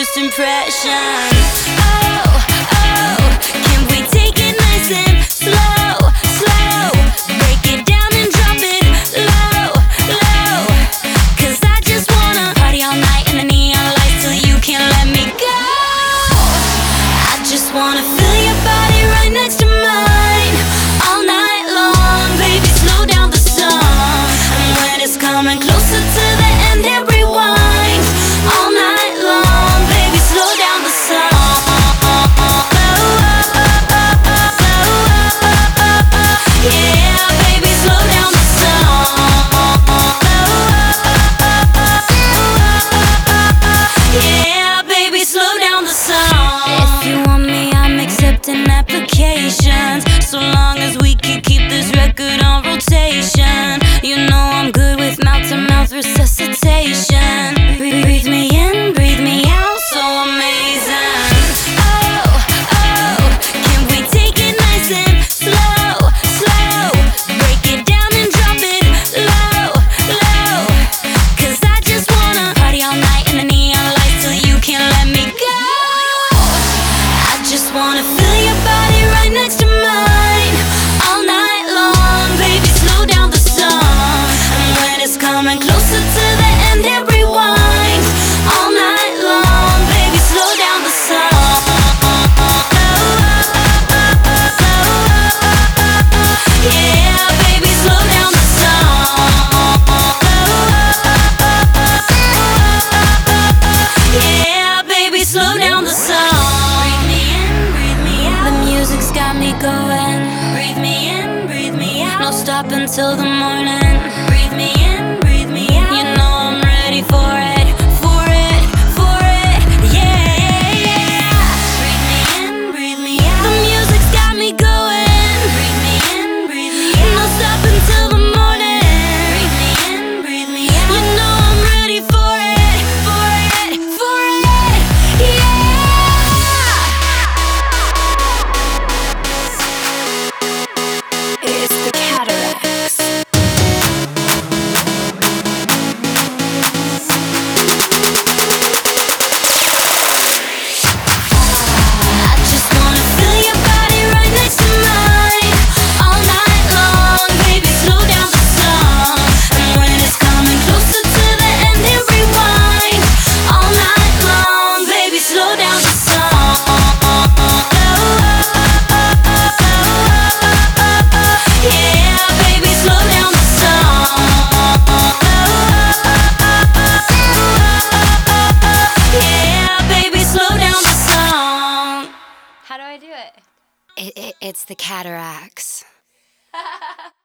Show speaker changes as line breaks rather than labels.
first impression. Oh, oh, can we take it nice and slow, slow? Break it down and drop it low, low. 'Cause I just wanna party all night in the neon lights till you can't let me go. I just wanna feel your body right next to mine all night long. Baby, slow down the song, and when it's coming closer to the end, hit rewind all night long. Baby, slow down the song. Yeah, baby, slow down the song. Yeah, baby, slow down the song. If you want me, I'm accepting applications, so long as we can keep this record on rotation. You know I'm good with mouth-to-mouth resuscitation. Breathe me in, breathe me out, so amazing. Oh, oh, can we take it nice and slow, slow? Break it down and drop it low, low. 'Cause I just wanna party all night in the neon lights till you can't let me go. I just wanna feel your body right next to mine all night long. Baby, slow down the song, and when it's coming closer to the end, hit rewind all night long. Baby, slow down the song. Yeah, baby, slow down the song. Yeah, baby, slow down the song. Breathe me in, breathe me out. The music's got me going. Breathe me in, breathe me out. No stop until the morning. Breathe me in, breathe me out. You know I'm ready for it, for it, for it. Yeah, yeah, yeah. Breathe me in, breathe me out. The music's got me going. Breathe me in, breathe me out. No stop until the morning. Breathe me in, breathe me out. You know I'm ready for it, for it, for it. Yeah. It's the Cataracts. I just wanna feel your body right next to mine all night long. Baby, slow down the song, and when it's coming closer to the end, hit rewind all night long. Baby, slow down the song. Yeah, baby, slow down the song. Yeah, baby, slow down the song. How do I do it? It's the Cataracts.